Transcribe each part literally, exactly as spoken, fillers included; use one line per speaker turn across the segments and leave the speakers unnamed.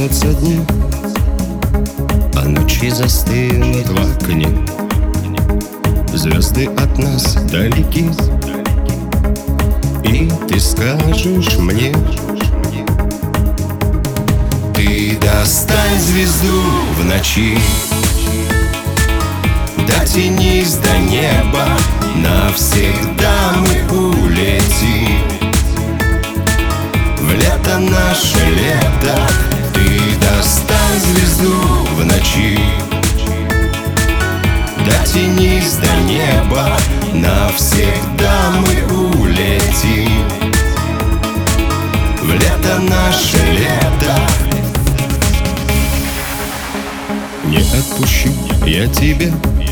тянутся дни, а ночи застынут в окне. Звезды от нас далеки, и ты скажешь мне: ты достань звезду в ночи, дотянись до неба, навсегда мы улетим в лето, наше лето. Ты достань звезду в ночи, дотянись до неба, навсегда мы улетим в лето, наше лето. Не отпущу я тебя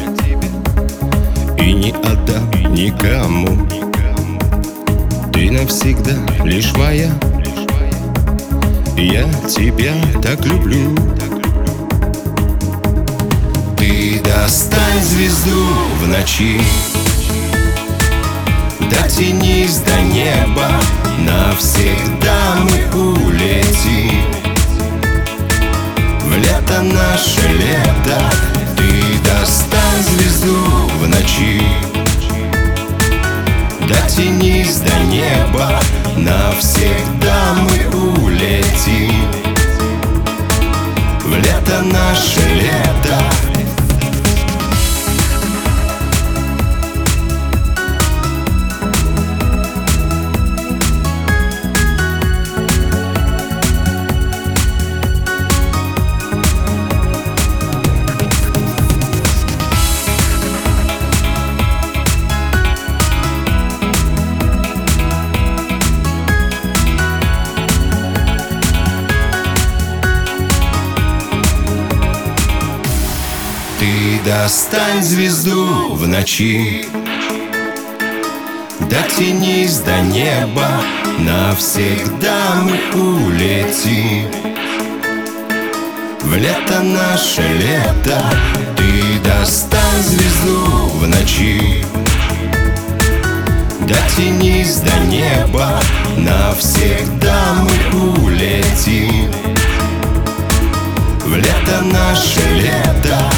и не отдам никому. Ты навсегда лишь моя, я тебя так люблю. Ты достань звезду в ночи, дотянись до неба, навсегда мы улетим в лето, наше лето. Ты достань звезду в ночи, дотянись до неба, навсегда мы улетим в лето, наше лето. Ты достань звезду в ночи, дотянись до неба, навсегда мы улетим в лето, наше лето. Ты достань звезду в ночи, дотянись до неба, навсегда мы улетим в лето, наше лето.